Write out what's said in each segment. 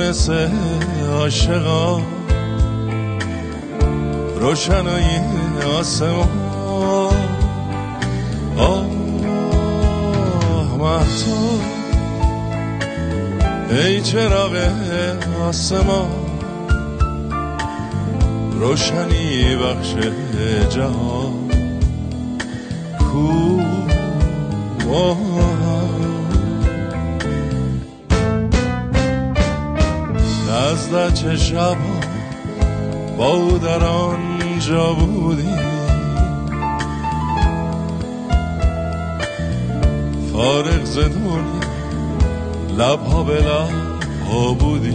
مثل عاشقا روشنای آسمان آه مهتاب ای چراغ آسمان روشنی بخش جهان کو نزد چه شبا با او در آنجا بودی فارغ ز دنیا لبها به لبها بودی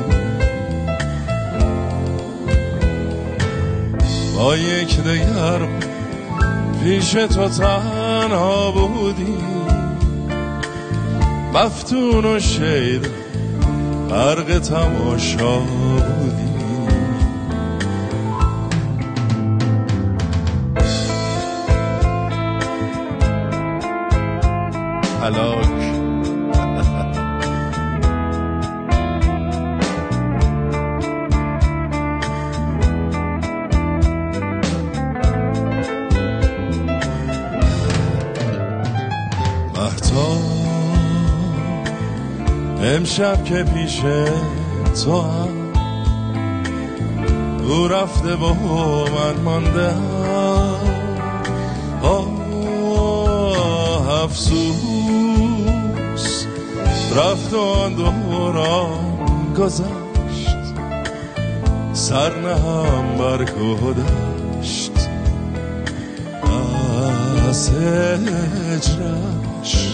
با یک دگر پیش تو تنها بودی مفتون و شیدا غرق تماشا بودی هلاک امشب که پیش تو هم او رفته و من مانده افسوس رفت و آن دوران گذشت سر نهم بر کدشت از هجرش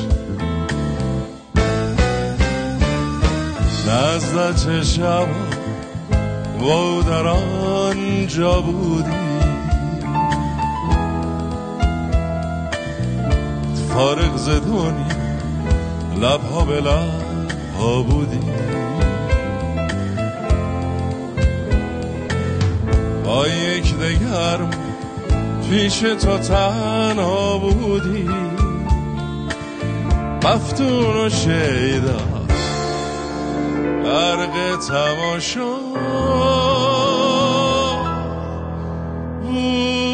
نزد چه شب و در آنجا بودی فارغ ز دنیا لبها به لبها بودی با یک دگر پیش تو تنها بودی مفتون و شیدا غرق تماشا بود